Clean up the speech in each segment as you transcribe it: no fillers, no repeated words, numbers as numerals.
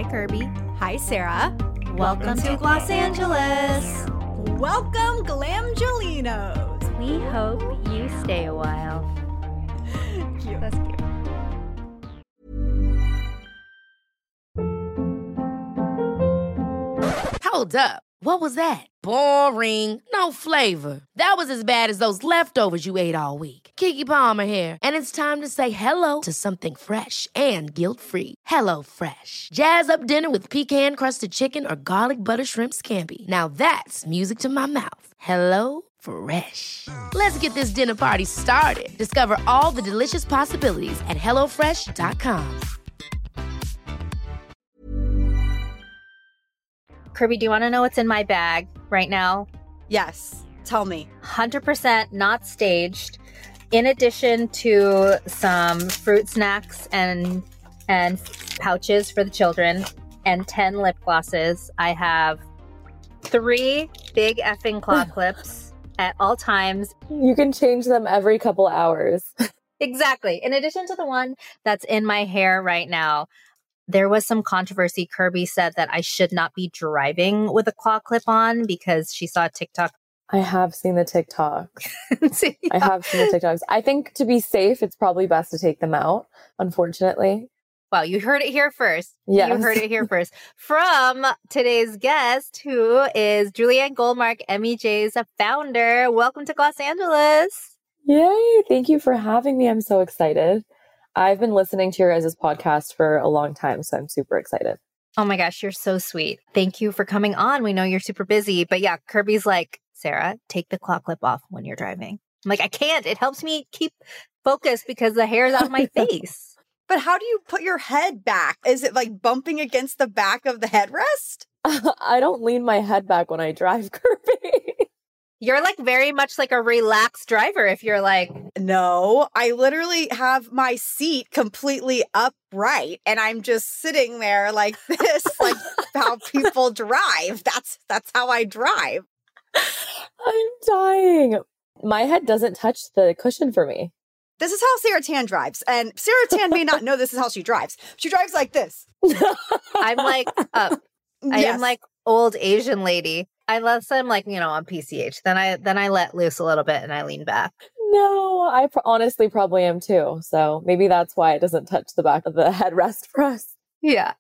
Hi, Kirby. Hi, Sarah. Welcome to Los Angeles. Welcome, Glamgelinos. We hope you stay a while. Cute. That's cute. Hold up. What was that? Boring. No flavor. That was as bad as those leftovers you ate all week. Keke Palmer here, and it's time to say hello to something fresh and guilt-free. Hello Fresh. Jazz up dinner with pecan-crusted chicken or garlic butter shrimp scampi. Now that's music to my mouth. Hello Fresh. Let's get this dinner party started. Discover all the delicious possibilities at hellofresh.com. Kirby, do you want to know what's in my bag right now? Yes. Tell me. 100% not staged. In addition to some fruit snacks and pouches for the children and 10 lip glosses, I have 3 big effing claw clips at all times. You can change them every couple hours. Exactly. In addition to the one that's in my hair right now. There was some controversy. Kirby said that I should not be driving with a claw clip on because she saw TikTok. I have seen the TikToks. Yeah. I have seen the TikToks. I think to be safe, it's probably best to take them out, unfortunately. Well, you heard it here first. Yes. You heard it here first. From today's guest, who is Julianne Goldmark, MEJ's founder. Welcome to Los Angeles. Yay. Thank you for having me. I'm so excited. I've been listening to your guys' podcast for a long time, so I'm super excited. Oh my gosh, you're so sweet. Thank you for coming on. We know you're super busy. But yeah, Kirby's like, Sarah, take the claw clip off when you're driving. I'm like, I can't. It helps me keep focused because the hair's out of my face. But how do you put your head back? Is it like bumping against the back of the headrest? I don't lean my head back when I drive, Kirby. You're like very much like a relaxed driver if you're like... No, I literally have my seat completely upright and I'm just sitting there like this, like how people drive. That's how I drive. I'm dying. My head doesn't touch the cushion for me. This is how Sarah Tan drives. And Sarah Tan may not know this is how she drives. She drives like this. I'm like up. I Yes. am like old Asian lady. Unless I'm like, on PCH. Then I let loose a little bit and I lean back. No, I honestly probably am too. So maybe that's why it doesn't touch the back of the headrest for us. Yeah.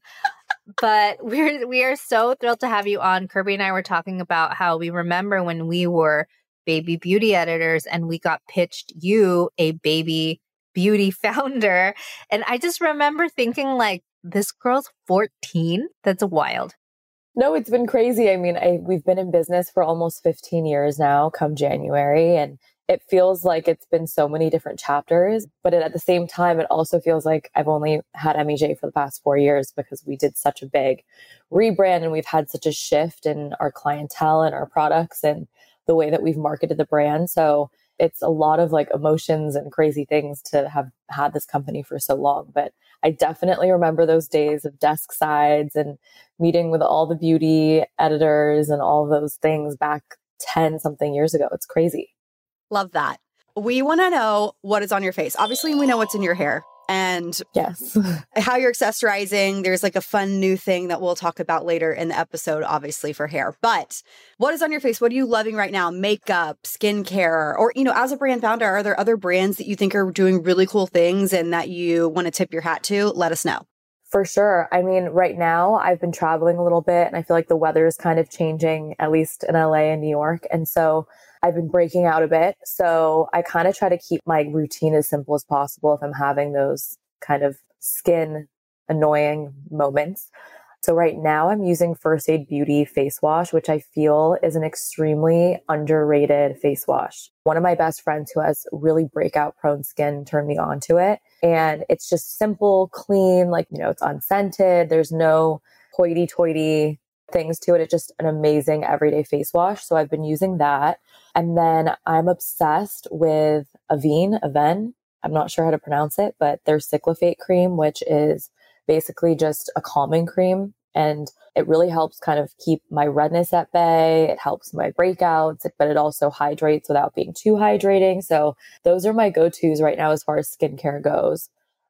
But we are so thrilled to have you on. Kirby and I were talking about how we remember when we were baby beauty editors and we got pitched you, a baby beauty founder. And I just remember thinking like, this girl's 14? That's wild. No, it's been crazy. I mean, we've been in business for almost 15 years now, come January, and it feels like it's been so many different chapters. But at the same time, it also feels like I've only had MEJ for the past 4 years because we did such a big rebrand and we've had such a shift in our clientele and our products and the way that we've marketed the brand. So it's a lot of like emotions and crazy things to have had this company for so long. But I definitely remember those days of desk sides and meeting with all the beauty editors and all those things back 10 something years ago. It's crazy. Love that. We want to know what is on your face. Obviously, we know what's in your hair and Yes. how you're accessorizing. There's like a fun new thing that we'll talk about later in the episode, obviously for hair. But what is on your face? What are you loving right now? Makeup, skincare, or, as a brand founder, are there other brands that you think are doing really cool things and that you want to tip your hat to? Let us know. For sure. I mean, right now I've been traveling a little bit and I feel like the weather is kind of changing, at least in LA and New York. And so I've been breaking out a bit. So I kind of try to keep my routine as simple as possible if I'm having those kind of skin annoying moments. So right now I'm using First Aid Beauty face wash, which I feel is an extremely underrated face wash. One of my best friends who has really breakout prone skin turned me on to it. And it's just simple, clean, like, it's unscented. There's no hoity-toity things to it. It's just an amazing everyday face wash. So I've been using that. And then I'm obsessed with Avène. I'm not sure how to pronounce it, but their cyclophate cream, which is basically just a calming cream. And it really helps kind of keep my redness at bay. It helps my breakouts, but it also hydrates without being too hydrating. So those are my go-tos right now as far as skincare goes.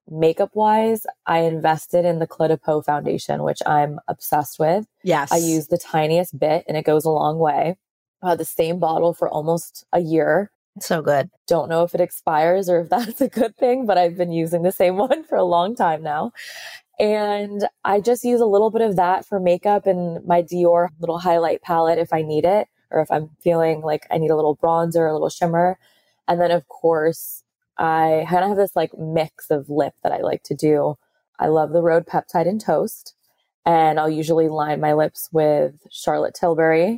makeup wise, I invested in the Clos de Peau foundation, which I'm obsessed with. Yes. I use the tiniest bit and it goes a long way. I had the same bottle for almost a year. So good. Don't know if it expires or if that's a good thing, but I've been using the same one for a long time now. And I just use a little bit of that for makeup and my Dior little highlight palette if I need it, or if I'm feeling like I need a little bronzer, a little shimmer. And then of course, I kind of have this like mix of lip that I like to do. I love the Rhode Peptide and Toast, and I'll usually line my lips with Charlotte Tilbury.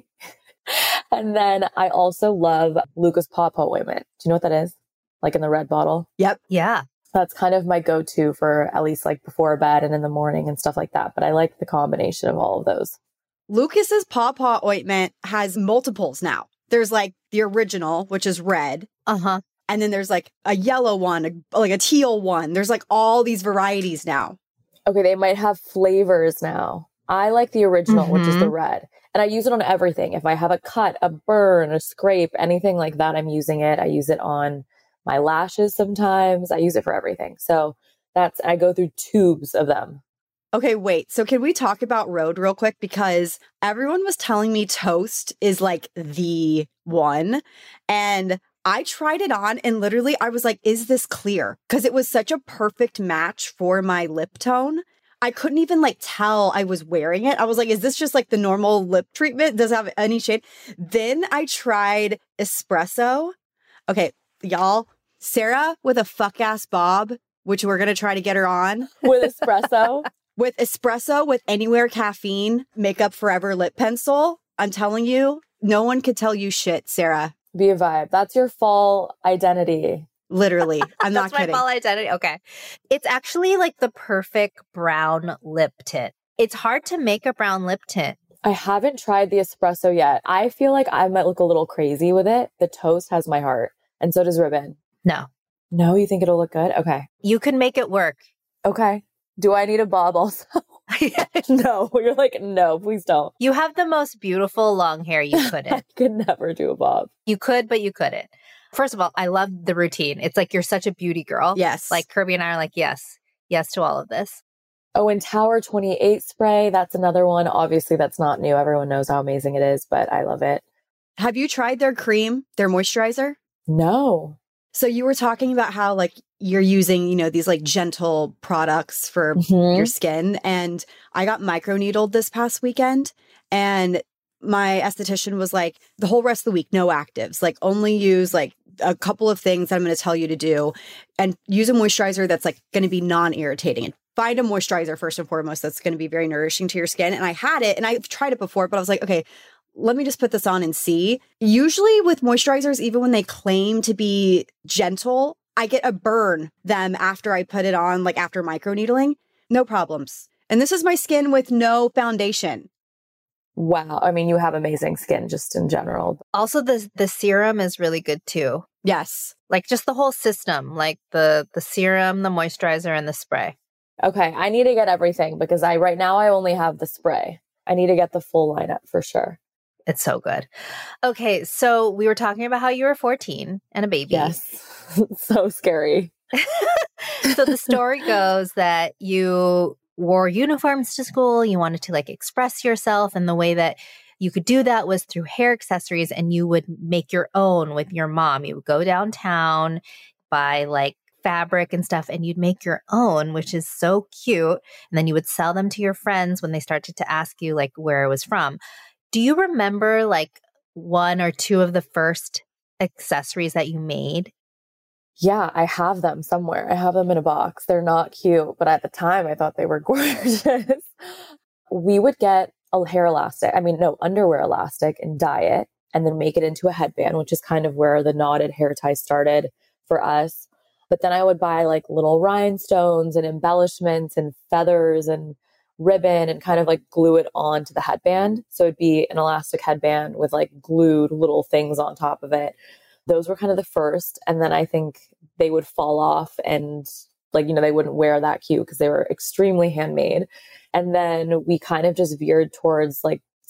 And then I also love Lucas Papaw ointment. Do you know what that is? Like in the red bottle? Yep. Yeah. That's kind of my go-to for at least like before bed and in the morning and stuff like that. But I like the combination of all of those. Lucas's Papaw ointment has multiples now. There's like the original, which is red. Uh-huh. And then there's like a yellow one, like a teal one. There's like all these varieties now. Okay, they might have flavors now. I like the original, which is the red. And I use it on everything. If I have a cut, a burn, a scrape, anything like that, I'm using it. I use it on my lashes sometimes. I use it for everything. So I go through tubes of them. Okay, wait. So can we talk about Rhode real quick? Because everyone was telling me Toast is like the one. And I tried it on and literally I was like, is this clear? Because it was such a perfect match for my lip tone. I couldn't even like tell I was wearing it. I was like, is this just like the normal lip treatment? Does it have any shade? Then I tried espresso. Okay, y'all, Sarah with a fuck ass bob, which we're going to try to get her on. With espresso? With espresso, with Anywhere Caffeine, Makeup Forever lip pencil. I'm telling you, no one could tell you shit, Sarah. Be a vibe. That's your fall identity. Literally. I'm not That's kidding. my fall identity. Okay. It's actually like the perfect brown lip tint. It's hard to make a brown lip tint. I haven't tried the espresso yet. I feel like I might look a little crazy with it. The Toast has my heart, and so does Ribbon. No. No, you think it'll look good? Okay. You can make it work. Okay. Do I need a bob also? No. You're like, no, please don't. You have the most beautiful long hair. You I couldn't. could never do a bob. You could, but you couldn't. First of all, I love the routine. It's like you're such a beauty girl. Yes. Like Kirby and I are like, yes to all of this. Oh, and Tower 28 spray. That's another one. Obviously, that's not new. Everyone knows how amazing it is, but I love it. Have you tried their cream, their moisturizer? No. So you were talking about how like you're using, you know, these like gentle products for your skin. And I got microneedled this past weekend, and my esthetician was like, the whole rest of the week, no actives, like only use like a couple of things that I'm going to tell you to do, and use a moisturizer that's like going to be non-irritating. And find a moisturizer first and foremost that's going to be very nourishing to your skin. And I had it, and I've tried it before, but I was like, okay, let me just put this on and see. Usually with moisturizers, even when they claim to be gentle, I get a burn them after I put it on, like after microneedling. No problems. And this is my skin with no foundation. Wow. I mean, you have amazing skin just in general. Also, the serum is really good too. Yes. Like just the whole system, like the serum, the moisturizer, and the spray. Okay. I need to get everything because right now I only have the spray. I need to get the full lineup for sure. It's so good. Okay, so we were talking about how you were 14 and a baby. Yes. So scary. So the story goes that you wore uniforms to school. You wanted to like express yourself, and the way that you could do that was through hair accessories, and you would make your own with your mom. You would go downtown, buy like fabric and stuff, and you'd make your own, which is so cute. And then you would sell them to your friends when they started to ask you like where it was from. Do you remember like one or two of the first accessories that you made? Yeah, I have them somewhere. I have them in a box. They're not cute, but at the time I thought they were gorgeous. We would get a hair elastic, underwear elastic, and dye it and then make it into a headband, which is kind of where the knotted hair tie started for us. But then I would buy like little rhinestones and embellishments and feathers and ribbon and kind of like glue it onto the headband. So it'd be an elastic headband with like glued little things on top of it. Those were kind of the first. And then I think they would fall off and like, they wouldn't wear that cute because they were extremely handmade. And then we kind of just veered towards like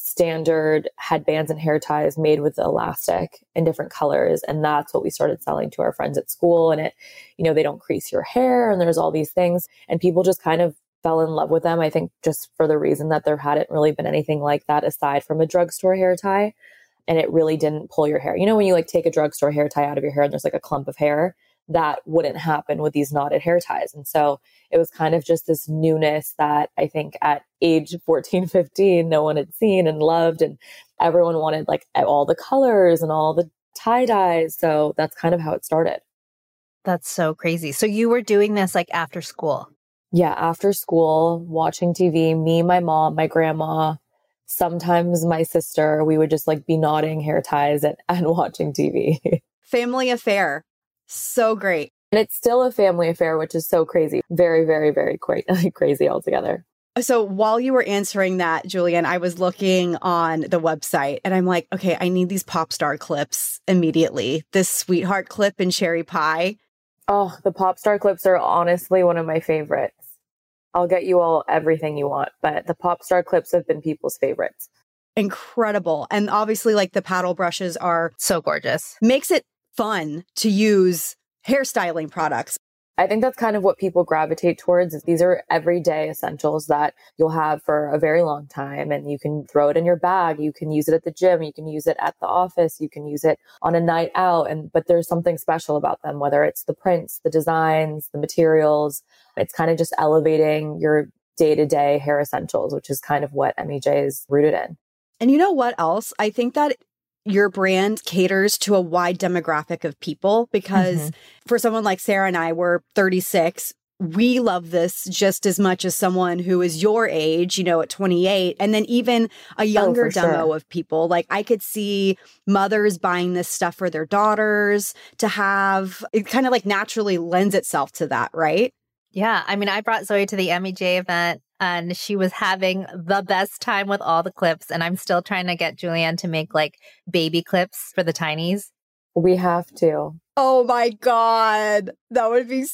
standard headbands and hair ties made with elastic in different colors. And that's what we started selling to our friends at school. And it, they don't crease your hair and there's all these things. And people just kind of fell in love with them. I think just for the reason that there hadn't really been anything like that aside from a drugstore hair tie. And it really didn't pull your hair. When you like take a drugstore hair tie out of your hair and there's like a clump of hair, that wouldn't happen with these knotted hair ties. And so it was kind of just this newness that I think at age 14, 15, no one had seen and loved. And everyone wanted like all the colors and all the tie dyes. So that's kind of how it started. That's so crazy. So you were doing this like after school? Yeah, after school, watching TV, me, my mom, my grandma, sometimes my sister, we would just like be knotting hair ties and watching TV. Family affair. So great. And it's still a family affair, which is so crazy. Very, very, very crazy altogether. So while you were answering that, Julianne, I was looking on the website and I'm like, okay, I need these pop star clips immediately. This sweetheart clip in cherry pie. Oh, the pop star clips are honestly one of my favorites. I'll get you all everything you want, but the pop star clips have been people's favorites. Incredible. And obviously like the paddle brushes are so gorgeous. Makes it fun to use hairstyling products. I think that's kind of what people gravitate towards. Is these are everyday essentials that you'll have for a very long time, and you can throw it in your bag. You can use it at the gym. You can use it at the office. You can use it on a night out. But there's something special about them, whether it's the prints, the designs, the materials. It's kind of just elevating your day-to-day hair essentials, which is kind of what MEJ is rooted in. And you know what else? I think that your brand caters to a wide demographic of people because for someone like Sarah and I, we're 36. We love this just as much as someone who is your age, at 28. And then even a younger demo of people. Like I could see mothers buying this stuff for their daughters to have. It kind of like naturally lends itself to that, right? Yeah. I mean, I brought Zoe to the MEJ event and she was having the best time with all the clips. And I'm still trying to get Julianne to make like baby clips for the tinies. We have to. Oh my God. That would be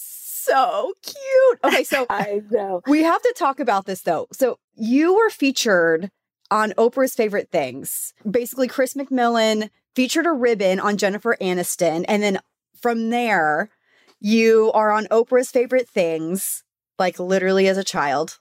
so cute. Okay, so I know. We have to talk about this though. So you were featured on Oprah's Favorite Things. Basically, Chris McMillan featured a ribbon on Jennifer Aniston. And then from there, you are on Oprah's Favorite Things, like literally as a child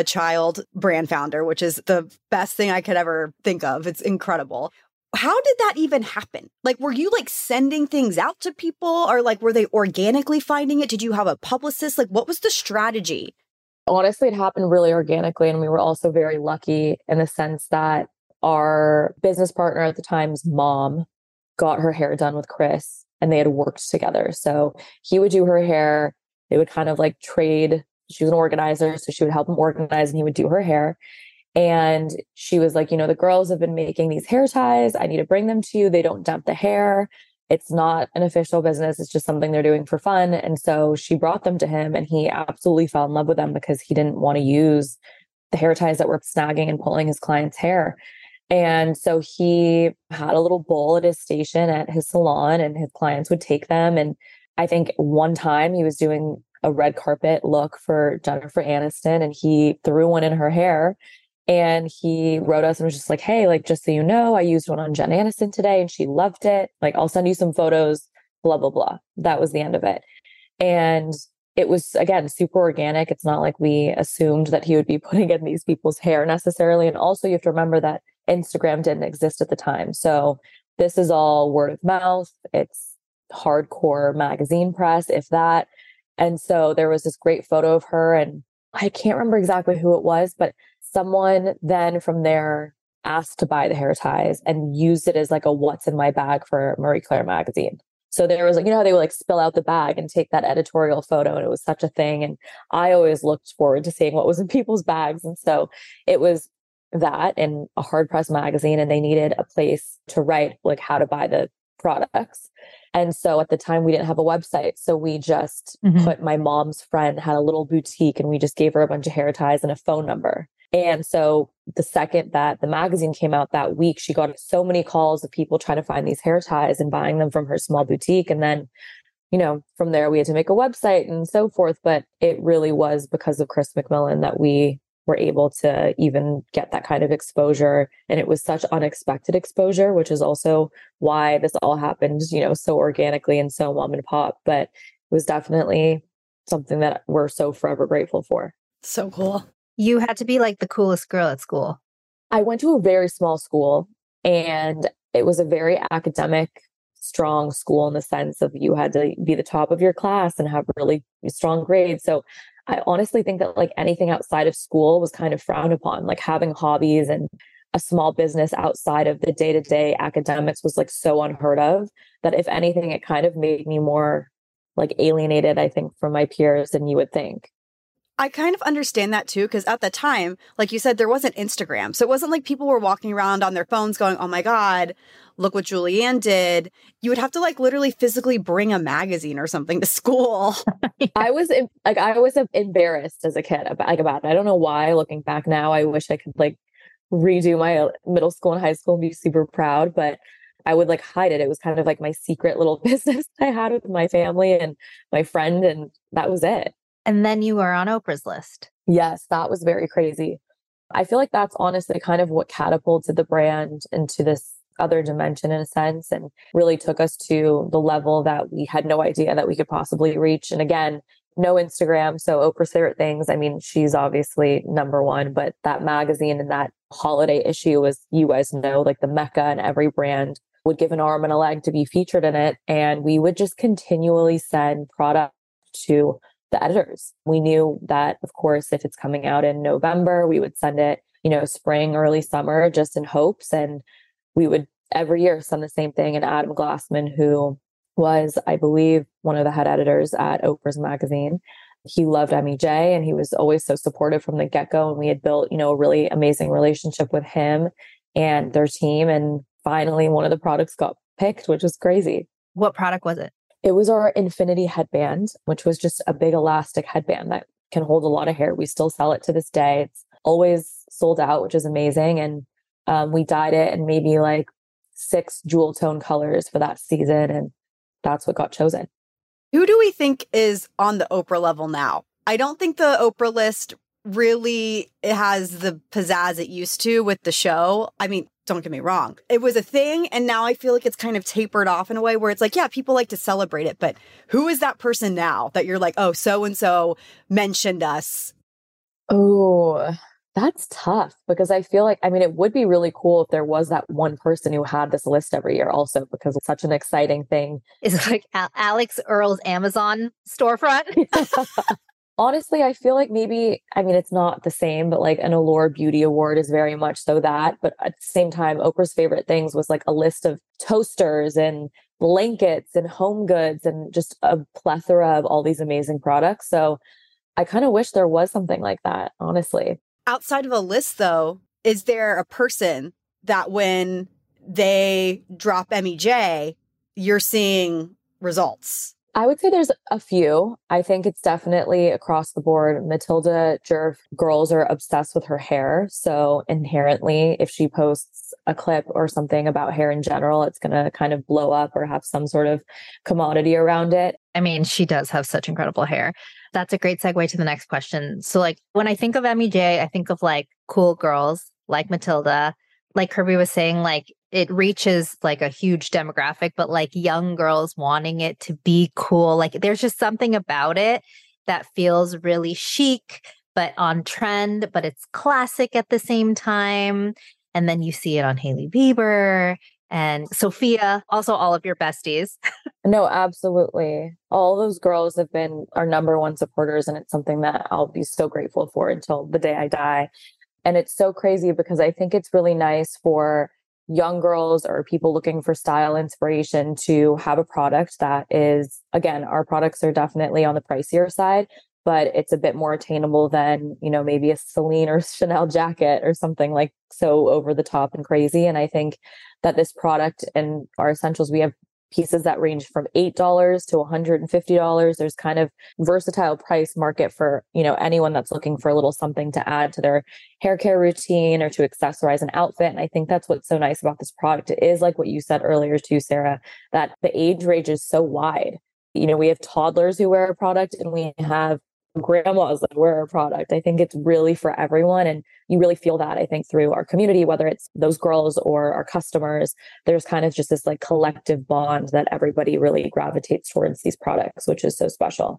brand founder, which is the best thing I could ever think of. It's incredible. How did that even happen? Like, were you like sending things out to people or like, were they organically finding it? Did you have a publicist? Like, what was the strategy? Honestly, it happened really organically. And we were also very lucky in the sense that our business partner at the time's mom got her hair done with Chris and they had worked together. So he would do her hair. They would kind of like trade. She was an organizer, so she would help him organize and he would do her hair. And she was like, the girls have been making these hair ties. I need to bring them to you. They don't dump the hair. It's not an official business. It's just something they're doing for fun. And so she brought them to him and he absolutely fell in love with them because he didn't want to use the hair ties that were snagging and pulling his client's hair. And so he had a little bowl at his station at his salon and his clients would take them. And I think one time he was doing a red carpet look for Jennifer Aniston and he threw one in her hair. And he wrote us and was just like, hey, like, just so you know, I used one on Jen Aniston today and she loved it. Like, I'll send you some photos, blah, blah, blah. That was the end of it. And it was, again, super organic. It's not like we assumed that he would be putting in these people's hair necessarily. And also you have to remember that Instagram didn't exist at the time. So this is all word of mouth. It's hardcore magazine press, if that. And so there was this great photo of her and I can't remember exactly who it was, but someone then from there asked to buy the hair ties and used it as like a what's in my bag for Marie Claire magazine. So there was like, how they would like spill out the bag and take that editorial photo. And it was such a thing. And I always looked forward to seeing what was in people's bags. And so it was that in a hard press magazine and they needed a place to write like how to buy the products. And so at the time we didn't have a website. So we just put my mom's friend had a little boutique and we just gave her a bunch of hair ties and a phone number. And so the second that the magazine came out that week, she got so many calls of people trying to find these hair ties and buying them from her small boutique. And then, from there we had to make a website and so forth. But it really was because of Chris McMillan that we were able to even get that kind of exposure. And it was such unexpected exposure, which is also why this all happened, so organically and so mom and pop. But it was definitely something that we're so forever grateful for. So cool. You had to be like the coolest girl at school. I went to a very small school, and it was a very academic, strong school in the sense of you had to be the top of your class and have really strong grades. So I honestly think that like anything outside of school was kind of frowned upon, like having hobbies and a small business outside of the day-to-day academics was like so unheard of that if anything, it kind of made me more like alienated, I think, from my peers than you would think. I kind of understand that too, because at the time, like you said, there wasn't Instagram. So it wasn't like people were walking around on their phones going, oh my God, look what Julianne did. You would have to like literally physically bring a magazine or something to school. I was embarrassed as a kid about it. I don't know why, looking back now, I wish I could like redo my middle school and high school and be super proud, but I would like hide it. It was kind of like my secret little business I had with my family and my friend, and that was it. And then you were on Oprah's list. Yes, that was very crazy. I feel like that's honestly kind of what catapulted the brand into this other dimension in a sense and really took us to the level that we had no idea that we could possibly reach. And again, no Instagram. So Oprah's Favorite Things, I mean, she's obviously number one, but that magazine and that holiday issue was, you guys know, like the mecca, and every brand would give an arm and a leg to be featured in it. And we would just continually send product to the editors. We knew that, of course, if it's coming out in November, we would send it, spring, early summer, just in hopes. And we would every year send the same thing. And Adam Glassman, who was, I believe, one of the head editors at Oprah's magazine, he loved MEJ and he was always so supportive from the get-go. And we had built, a really amazing relationship with him and their team. And finally, one of the products got picked, which was crazy. What product was it? It was our Infinity headband, which was just a big elastic headband that can hold a lot of hair. We still sell it to this day. It's always sold out, which is amazing. And we dyed it in maybe like 6 jewel tone colors for that season. And that's what got chosen. Who do we think is on the Oprah level now? I don't think the Oprah list really has the pizzazz it used to with the show. I mean, don't get me wrong. It was a thing. And now I feel like it's kind of tapered off in a way where it's like, yeah, people like to celebrate it. But who is that person now that you're like, oh, so-and-so mentioned us? Oh, that's tough because I feel like, it would be really cool if there was that one person who had this list every year also because it's such an exciting thing. Is it like Alex Earl's Amazon storefront? Honestly, I feel like maybe, it's not the same, but like an Allure Beauty Award is very much so that. But at the same time, Oprah's Favorite Things was like a list of toasters and blankets and home goods and just a plethora of all these amazing products. So I kind of wish there was something like that, honestly. Outside of a list, though, is there a person that when they drop MEJ, you're seeing results? I would say there's a few. I think it's definitely across the board. Matilda Djerf, girls are obsessed with her hair. So inherently, if she posts a clip or something about hair in general, it's going to kind of blow up or have some sort of commodity around it. I mean, she does have such incredible hair. That's a great segue to the next question. So like when I think of MEJ, I think of like cool girls like Matilda. Like Kirby was saying, like it reaches like a huge demographic, but like young girls wanting it to be cool. Like there's just something about it that feels really chic, but on trend, but it's classic at the same time. And then you see it on Hailey Bieber and Sophia, also all of your besties. No, absolutely. All those girls have been our number one supporters. And it's something that I'll be so grateful for until the day I die. And it's so crazy because I think it's really nice for young girls or people looking for style inspiration to have a product that is, again, our products are definitely on the pricier side, but it's a bit more attainable than, maybe a Celine or Chanel jacket or something like so over the top and crazy. And I think that this product and our essentials, we have pieces that range from $8 to $150. There's kind of versatile price market for, anyone that's looking for a little something to add to their hair care routine or to accessorize an outfit. And I think that's what's so nice about this product. It is like what you said earlier too, Sarah, that the age range is so wide. We have toddlers who wear a product and we have grandmas that wear our product. I think it's really for everyone. And you really feel that, I think, through our community, whether it's those girls or our customers. There's kind of just this like collective bond that everybody really gravitates towards these products, which is so special.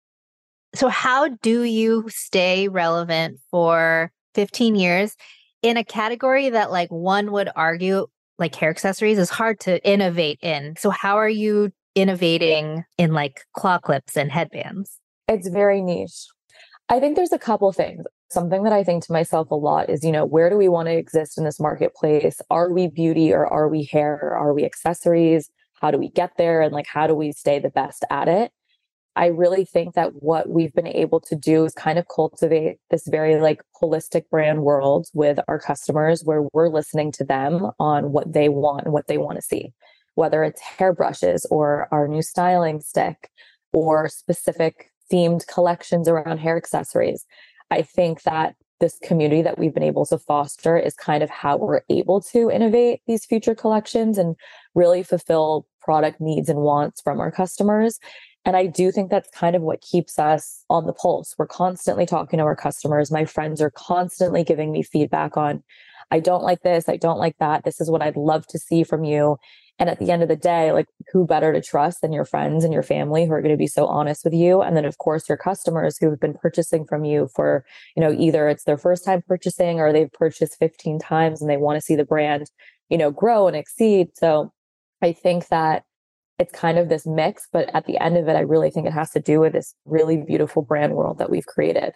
So how do you stay relevant for 15 years in a category that like one would argue like hair accessories is hard to innovate in? So how are you innovating in like claw clips and headbands? It's very niche. I think there's a couple things. Something that I think to myself a lot is, where do we want to exist in this marketplace? Are we beauty or are we hair or are we accessories? How do we get there? And like, how do we stay the best at it? I really think that what we've been able to do is kind of cultivate this very like holistic brand world with our customers where we're listening to them on what they want and what they want to see, whether it's hairbrushes or our new styling stick or specific themed collections around hair accessories. I think that this community that we've been able to foster is kind of how we're able to innovate these future collections and really fulfill product needs and wants from our customers. And I do think that's kind of what keeps us on the pulse. We're constantly talking to our customers. My friends are constantly giving me feedback on, I don't like this, I don't like that. This is what I'd love to see from you. And at the end of the day, like who better to trust than your friends and your family who are going to be so honest with you. And then of course, your customers who have been purchasing from you for, either it's their first time purchasing or they've purchased 15 times and they want to see the brand, grow and exceed. So I think that it's kind of this mix, but at the end of it, I really think it has to do with this really beautiful brand world that we've created.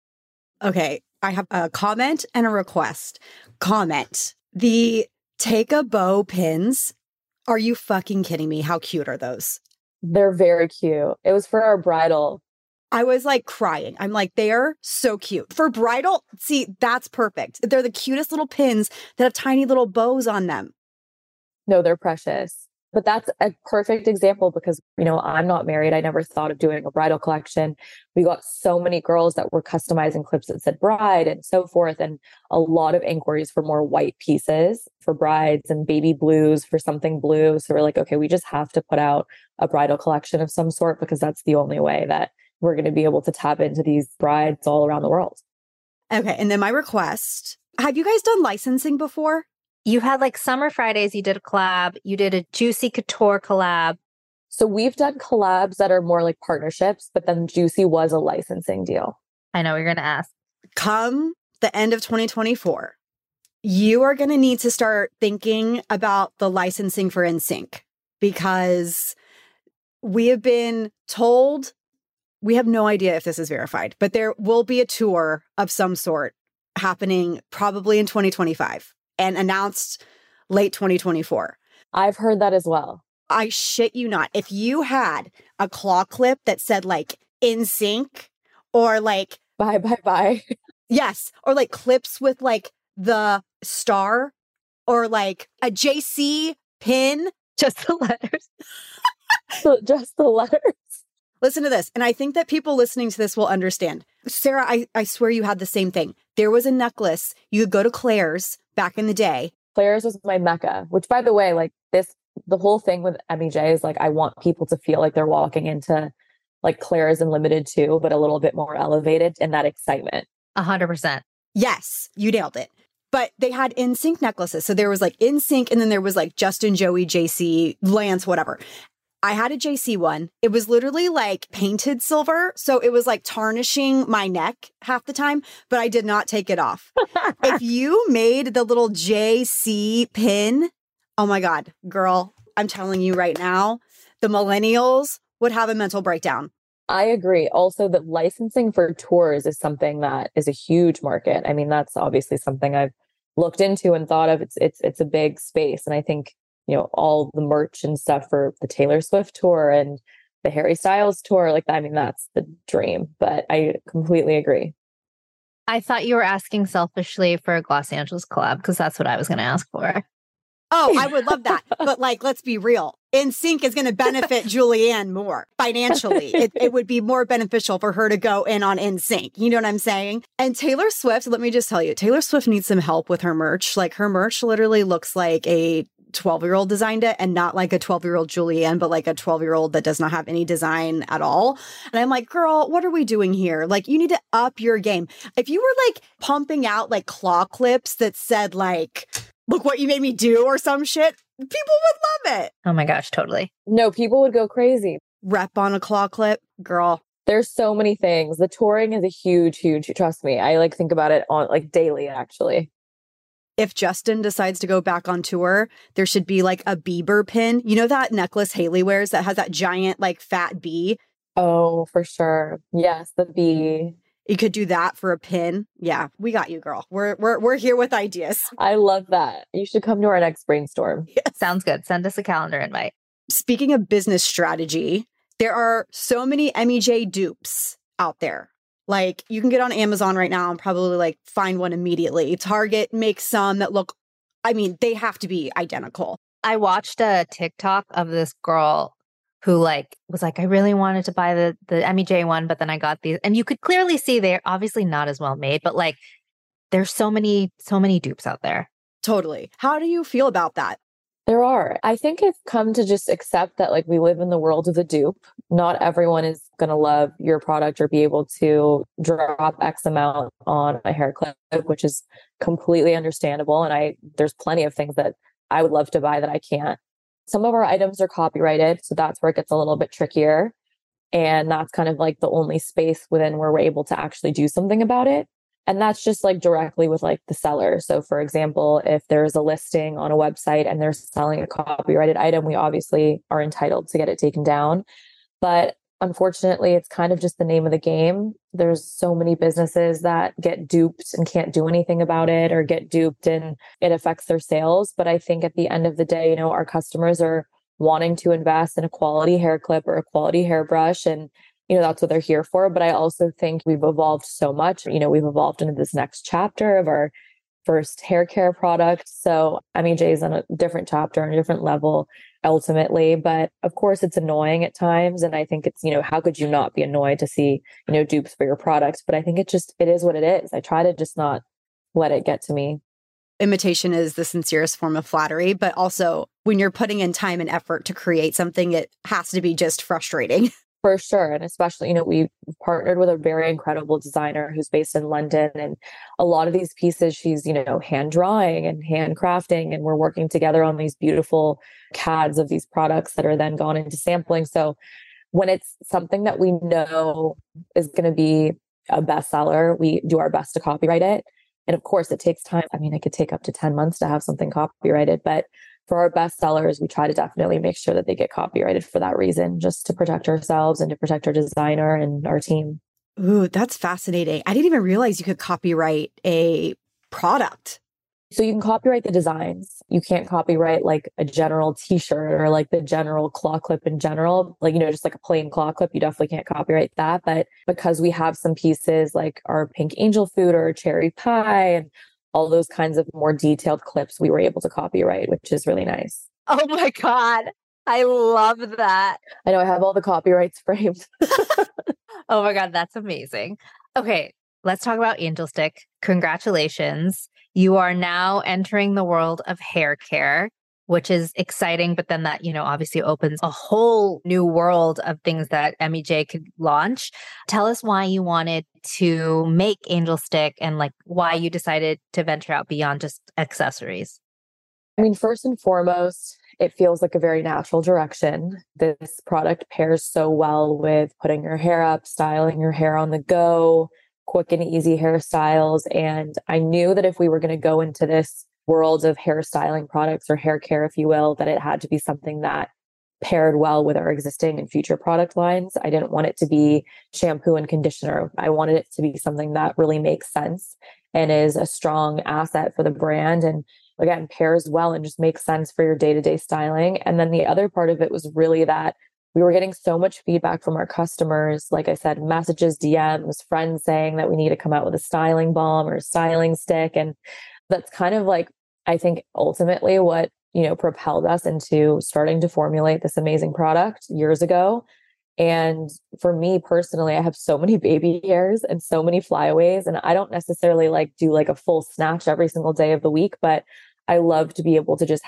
Okay, I have a comment and a request. Comment. The Take a Bow pins. Are you fucking kidding me? How cute are those? They're very cute. It was for our bridal. I was like crying. I'm like, they're so cute. For bridal, see, that's perfect. They're the cutest little pins that have tiny little bows on them. No, they're precious. But that's a perfect example because, I'm not married. I never thought of doing a bridal collection. We got so many girls that were customizing clips that said bride and so forth. And a lot of inquiries for more white pieces for brides and baby blues for something blue. So we're like, okay, we just have to put out a bridal collection of some sort because that's the only way that we're going to be able to tap into these brides all around the world. Okay. And then my request, have you guys done licensing before? You had like Summer Fridays, you did a collab, you did a Juicy Couture collab. So we've done collabs that are more like partnerships, but then Juicy was a licensing deal. I know you're going to ask. Come the end of 2024, you are going to need to start thinking about the licensing for NSYNC because we have been told, we have no idea if this is verified, but there will be a tour of some sort happening probably in 2025. And announced late 2024. I've heard that as well. I shit you not. If you had a claw clip that said like NSYNC or like bye. Yes. Or like clips with like the star or like a JC pin. Just the letters. Just the letters. Listen to this. And I think that people listening to this will understand. Sarah, I swear you had the same thing. There was a necklace. You could go to Claire's back in the day. Claire's was my mecca, which by the way, like the whole thing with MEJ is like, I want people to feel like they're walking into like Claire's and Limited too, but a little bit more elevated in that excitement. 100%. Yes, you nailed it. But they had NSYNC necklaces. So there was like NSYNC and then there was like Justin, Joey, JC, Lance, whatever. I had a JC one. It was literally like painted silver. So it was like tarnishing my neck half the time, but I did not take it off. If you made the little JC pin, oh my God, girl, I'm telling you right now, the millennials would have a mental breakdown. I agree. Also, that licensing for tours is something that is a huge market. I mean, that's obviously something I've looked into and thought of. It's a big space. And I think all the merch and stuff for the Taylor Swift tour and the Harry Styles tour, like, I mean, that's the dream, but I completely agree. I thought you were asking selfishly for a Los Angeles collab because that's what I was going to ask for. Oh, I would love that. But like, let's be real. NSYNC is going to benefit Julianne more financially. It would be more beneficial for her to go in on NSYNC. You know what I'm saying? And Taylor Swift, let me just tell you, Taylor Swift needs some help with her merch. Like her merch literally looks like a 12-year-old designed it and not like a 12-year-old Julianne, but like a 12-year-old that does not have any design at all. And I'm like, girl, what are we doing here? Like, you need to up your game. If you were like pumping out like claw clips that said like, look what you made me do or some shit, people would love it. Oh my gosh, totally. No, people would go crazy. Rep on a claw clip, girl. There's so many things. The touring is a huge, trust me. I like think about it on like daily, actually. If Justin decides to go back on tour, there should be like a Bieber pin. You know that necklace Haley wears that has that giant like fat bee? Oh, for sure. Yes, the bee. You could do that for a pin. Yeah, we got you, girl. We're here with ideas. I love that. You should come to our next brainstorm. Yes. Sounds good. Send us a calendar invite. Speaking of business strategy, there are so many MEJ dupes out there. Like, you can get on Amazon right now and probably like find one immediately. Target makes some that look, I mean, they have to be identical. I watched a TikTok of this girl who like was like, I really wanted to buy the MEJ one, but then I got these. And you could clearly see they're obviously not as well made, but like there's so many dupes out there. Totally. How do you feel about that? There are. I think I've come to just accept that like we live in the world of the dupe. Not everyone is going to love your product or be able to drop X amount on a hair clip, which is completely understandable. And there's plenty of things that I would love to buy that I can't. Some of our items are copyrighted, so that's where it gets a little bit trickier. And that's kind of like the only space within where we're able to actually do something about it. And that's just like directly with like the seller. So for example, if there's a listing on a website and they're selling a copyrighted item, we obviously are entitled to get it taken down. But unfortunately, it's kind of just the name of the game. There's so many businesses that get duped and can't do anything about it, or get duped and it affects their sales. But I think at the end of the day, you know, our customers are wanting to invest in a quality hair clip or a quality hairbrush, and you know, that's what they're here for. But I also think we've evolved so much. You know, we've evolved into this next chapter of our first hair care product. So MEJ is on a different chapter, on a different level ultimately. But of course, it's annoying at times. And I think it's, you know, how could you not be annoyed to see, you know, dupes for your products? But I think it is what it is. I try to just not let it get to me. Imitation is the sincerest form of flattery, but also when you're putting in time and effort to create something, it has to be just frustrating. For sure. And especially, you know, we've partnered with a very incredible designer who's based in London. And a lot of these pieces, she's, you know, hand drawing and hand crafting. And we're working together on these beautiful CADs of these products that are then gone into sampling. So when it's something that we know is going to be a bestseller, we do our best to copyright it. And of course, it takes time. I mean, it could take up to 10 months to have something copyrighted, but for our best sellers, we try to definitely make sure that they get copyrighted for that reason, just to protect ourselves and to protect our designer and our team. Ooh, that's fascinating. I didn't even realize you could copyright a product. So you can copyright the designs. You can't copyright like a general t-shirt or like the general claw clip in general, like, you know, just like a plain claw clip. You definitely can't copyright that. But because we have some pieces like our pink angel food or cherry pie and all those kinds of more detailed clips, we were able to copyright, which is really nice. Oh my God. I love that. I know I have all the copyrights framed. Oh my God. That's amazing. Okay. Let's talk about Angel Stick. Congratulations. You are now entering the world of hair care, which is exciting. But then that, you know, obviously opens a whole new world of things that MEJ could launch. Tell us why you wanted to make Angel Stick and like why you decided to venture out beyond just accessories. I mean, first and foremost, it feels like a very natural direction. This product pairs so well with putting your hair up, styling your hair on the go, quick and easy hairstyles. And I knew that if we were going to go into this world of hairstyling products or hair care, if you will, that it had to be something that paired well with our existing and future product lines. I didn't want it to be shampoo and conditioner. I wanted it to be something that really makes sense and is a strong asset for the brand. And again, pairs well and just makes sense for your day-to-day styling. And then the other part of it was really that we were getting so much feedback from our customers. Like I said, messages, DMs, friends saying that we need to come out with a styling balm or a styling stick. And that's kind of like, I think ultimately what, you know, propelled us into starting to formulate this amazing product years ago. And for me personally, I have so many baby hairs and so many flyaways, and I don't necessarily like do like a full snatch every single day of the week, but I love to be able to just have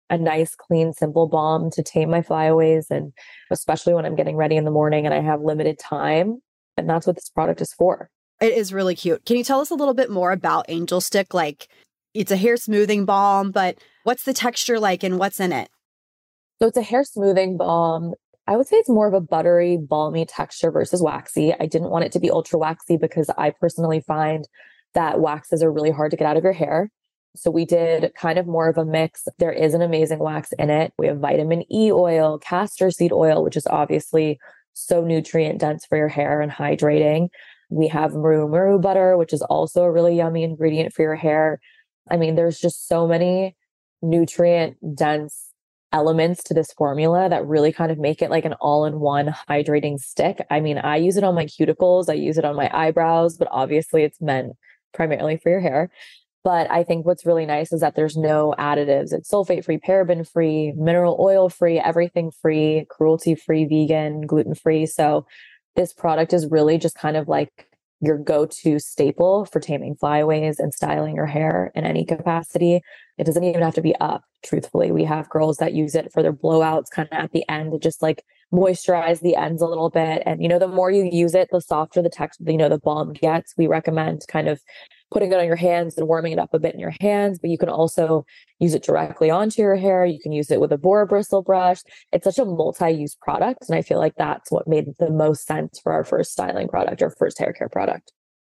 a nice, clean, simple balm to tame my flyaways. And especially when I'm getting ready in the morning and I have limited time. And that's what this product is for. It is really cute. Can you tell us a little bit more about Angel Stick? Like, it's a hair smoothing balm, but what's the texture like and what's in it? So it's a hair smoothing balm. I would say it's more of a buttery, balmy texture versus waxy. I didn't want it to be ultra waxy because I personally find that waxes are really hard to get out of your hair. So we did kind of more of a mix. There is an amazing wax in it. We have vitamin E oil, castor seed oil, which is obviously so nutrient dense for your hair and hydrating. We have maru maru butter, which is also a really yummy ingredient for your hair. I mean, there's just so many nutrient dense elements to this formula that really kind of make it like an all-in-one hydrating stick. I mean, I use it on my cuticles, I use it on my eyebrows, but obviously it's meant primarily for your hair. But I think what's really nice is that there's no additives. It's sulfate-free, paraben-free, mineral oil-free, everything free, cruelty-free, vegan, gluten-free. So this product is really just kind of like your go-to staple for taming flyaways and styling your hair in any capacity. It doesn't even have to be up, truthfully. We have girls that use it for their blowouts kind of at the end to just like moisturize the ends a little bit. And, you know, the more you use it, the softer the texture, you know, the balm gets. We recommend kind of putting it on your hands and warming it up a bit in your hands, but you can also use it directly onto your hair. You can use it with a boar bristle brush. It's such a multi-use product. And I feel like that's what made the most sense for our first styling product, our first hair care product.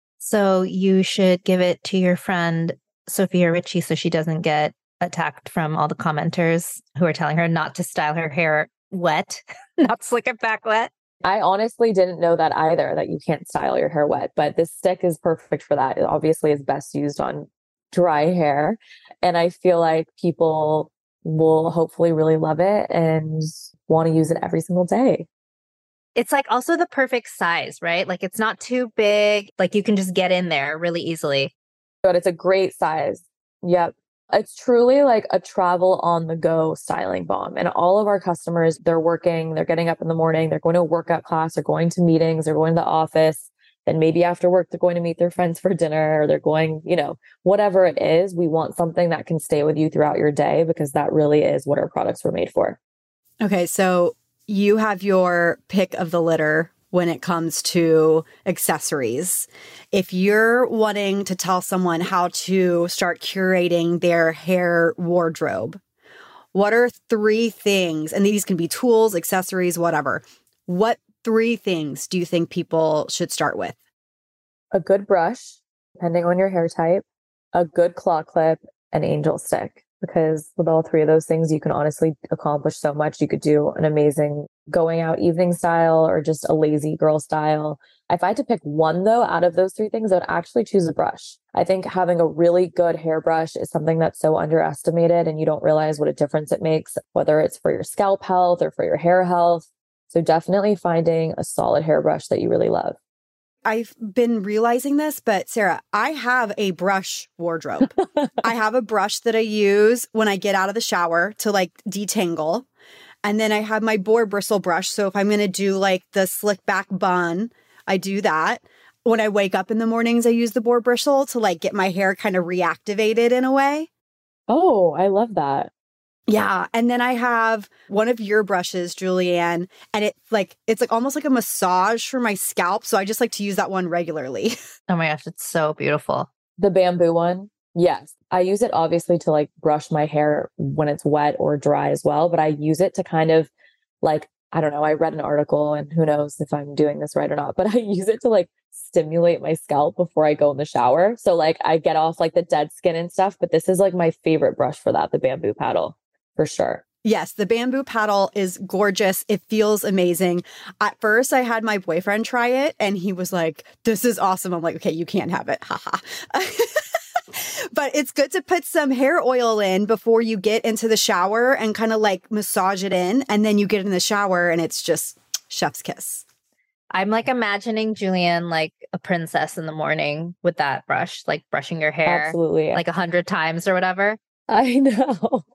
So you should give it to your friend, Sophia Richie, so she doesn't get attacked from all the commenters who are telling her not to style her hair wet, not slick it back wet. I honestly didn't know that either, that you can't style your hair wet, but this stick is perfect for that. It obviously is best used on dry hair. And I feel like people will hopefully really love it and want to use it every single day. It's like also the perfect size, right? Like it's not too big. Like you can just get in there really easily. But it's a great size. Yep. It's truly like a travel on the go styling balm. And all of our customers, they're working, they're getting up in the morning, they're going to a workout class, they're going to meetings, they're going to the office. Then maybe after work, they're going to meet their friends for dinner, or they're going, you know, whatever it is. We want something that can stay with you throughout your day, because that really is what our products were made for. Okay, so you have your pick of the litter when it comes to accessories. If you're wanting to tell someone how to start curating their hair wardrobe, what are 3 things, and these can be tools, accessories, whatever. What 3 things do you think people should start with? A good brush, depending on your hair type, a good claw clip, an angel stick. Because with all 3 of those things, you can honestly accomplish so much. You could do an amazing going out evening style or just a lazy girl style. If I had to pick one, though, out of those 3 things, I would actually choose a brush. I think having a really good hairbrush is something that's so underestimated, and you don't realize what a difference it makes, whether it's for your scalp health or for your hair health. So definitely finding a solid hairbrush that you really love. I've been realizing this, but Sarah, I have a brush wardrobe. I have a brush that I use when I get out of the shower to like detangle. And then I have my boar bristle brush. So if I'm going to do like the slick back bun, I do that. When I wake up in the mornings, I use the boar bristle to like get my hair kind of reactivated in a way. Oh, I love that. Yeah. And then I have one of your brushes, Julianne, and it's like almost like a massage for my scalp. So I just like to use that one regularly. Oh my gosh, it's so beautiful. The bamboo one. Yes. I use it obviously to like brush my hair when it's wet or dry as well. But I use it to kind of like, I don't know, I read an article, and who knows if I'm doing this right or not, but I use it to like stimulate my scalp before I go in the shower. So like I get off like the dead skin and stuff, but this is like my favorite brush for that, the bamboo paddle. For sure. Yes, the bamboo paddle is gorgeous. It feels amazing. At first, I had my boyfriend try it, and he was like, "This is awesome." I'm like, "Okay, you can't have it." Haha. But it's good to put some hair oil in before you get into the shower and kind of like massage it in. And then you get in the shower and it's just chef's kiss. I'm like imagining Julianne like a princess in the morning with that brush, like brushing your hair Absolutely. like 100 times or whatever. I know.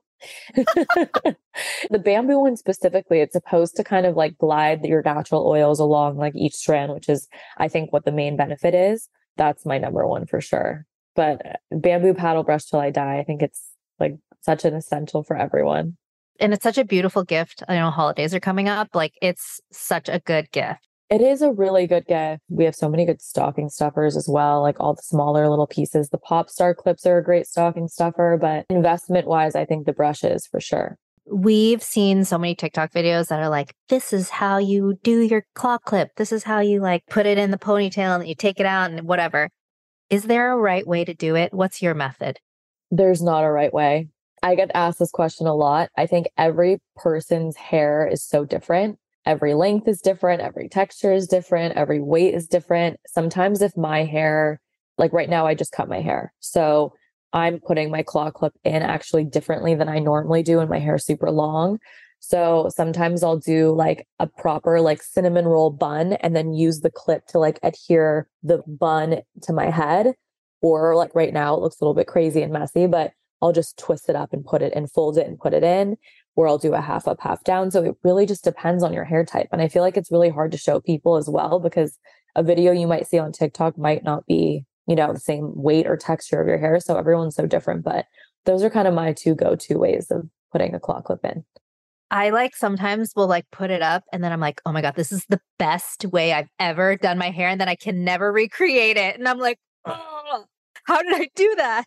The bamboo one specifically, it's supposed to kind of like glide your natural oils along like each strand, which is, I think, what the main benefit is. That's my number one for sure. But bamboo paddle brush till I die, I think it's like such an essential for everyone. And it's such a beautiful gift. I know holidays are coming up. Like it's such a good gift. It is a really good gift. We have so many good stocking stuffers as well, like all the smaller little pieces. The Popstar clips are a great stocking stuffer, but investment wise, I think the brush is for sure. We've seen so many TikTok videos that are like, this is how you do your claw clip. This is how you like put it in the ponytail and you take it out and whatever. Is there a right way to do it? What's your method? There's not a right way. I get asked this question a lot. I think every person's hair is so different. Every length is different. Every texture is different. Every weight is different. Sometimes if my hair, like right now, I just cut my hair. So I'm putting my claw clip in actually differently than I normally do when my hair is super long. So sometimes I'll do like a proper like cinnamon roll bun and then use the clip to like adhere the bun to my head. Or like right now, it looks a little bit crazy and messy, but I'll just twist it up and put it and fold it and put it in, or I'll do a half up, half down. So it really just depends on your hair type. And I feel like it's really hard to show people as well, because a video you might see on TikTok might not be, you know, the same weight or texture of your hair. So everyone's so different, but those are kind of my two go-to ways of putting a claw clip in. I like sometimes will like put it up and then I'm like, oh my God, this is the best way I've ever done my hair. And then I can never recreate it. And I'm like, oh, how did I do that?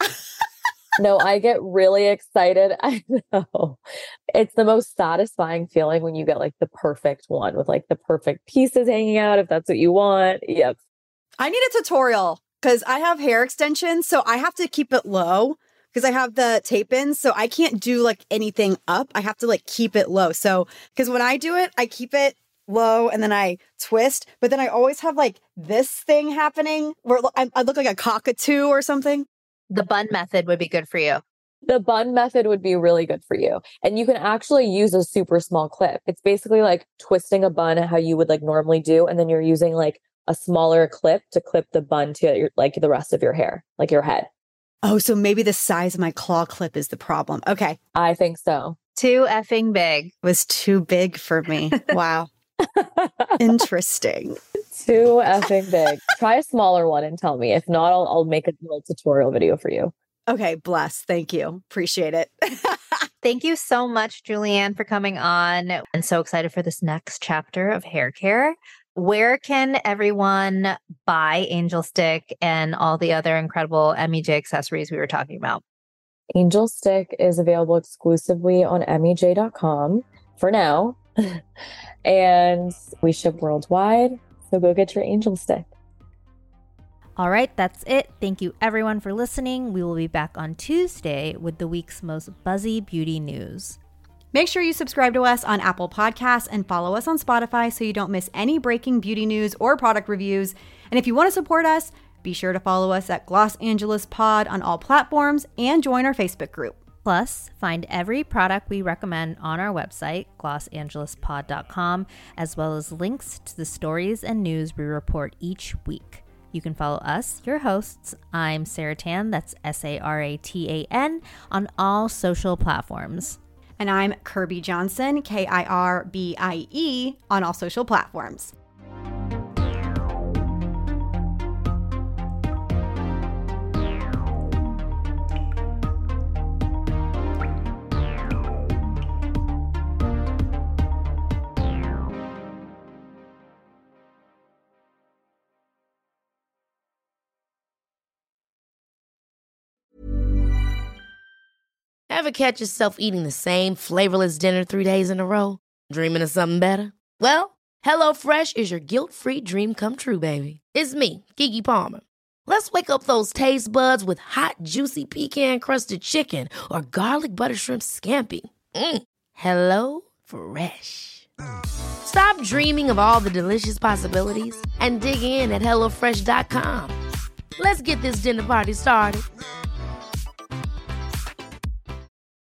No, I get really excited. I know. It's the most satisfying feeling when you get like the perfect one with like the perfect pieces hanging out, if that's what you want. Yep. I need a tutorial because I have hair extensions, so I have to keep it low because I have the tape in, so I can't do like anything up. I have to like keep it low. So, because when I do it, I keep it low and then I twist, but then I always have like this thing happening where I look like a cockatoo or something. The bun method would be good for you. The bun method would be really good for you. And you can actually use a super small clip. It's basically like twisting a bun how you would like normally do. And then you're using like a smaller clip to clip the bun to your, like the rest of your hair, like your head. Oh, so maybe the size of my claw clip is the problem. Okay. I think so. Too effing big. Was too big for me. Wow. Interesting. Too effing big. Try a smaller one and tell me. If not, I'll make a little tutorial video for you. Okay, bless. Thank you. Appreciate it. Thank you so much, Julianne, for coming on. I'm so excited for this next chapter of hair care. Where can everyone buy Angel Stick and all the other incredible MEJ accessories we were talking about? Angel Stick is available exclusively on MEJ.com for now. And we ship worldwide. So go get your Angel Stick. All right, that's it. Thank you everyone for listening. We will be back on Tuesday with the week's most buzzy beauty news. Make sure you subscribe to us on Apple Podcasts and follow us on Spotify so you don't miss any breaking beauty news or product reviews. And if you want to support us, be sure to follow us at Gloss Angeles Pod on all platforms and join our Facebook group. Plus, find every product we recommend on our website, glossangelaspod.com, as well as links to the stories and news we report each week. You can follow us, your hosts. I'm Sarah Tan, that's Saratan, on all social platforms. And I'm Kirby Johnson, Kirbie, on all social platforms. Ever catch yourself eating the same flavorless dinner 3 days in a row? Dreaming of something better? Well, HelloFresh is your guilt-free dream come true, baby. It's me, Keke Palmer. Let's wake up those taste buds with hot, juicy pecan-crusted chicken or garlic butter shrimp scampi. Hello Fresh. Stop dreaming of all the delicious possibilities and dig in at HelloFresh.com. Let's get this dinner party started.